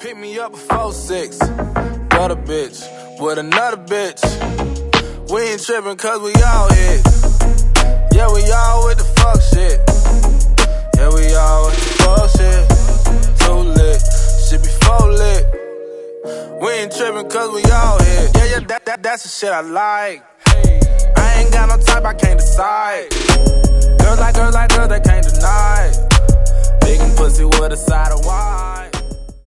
Pick me up before 6. Got a bitch with another bitch. We ain't trippin' cause we all hit. Yeah, we all with the fuck shit. Yeah, we all with the fuck shit. Too lit, shit be full lit. We ain't trippin' cause we all hit. Yeah, that's the shit I like. I ain't got no time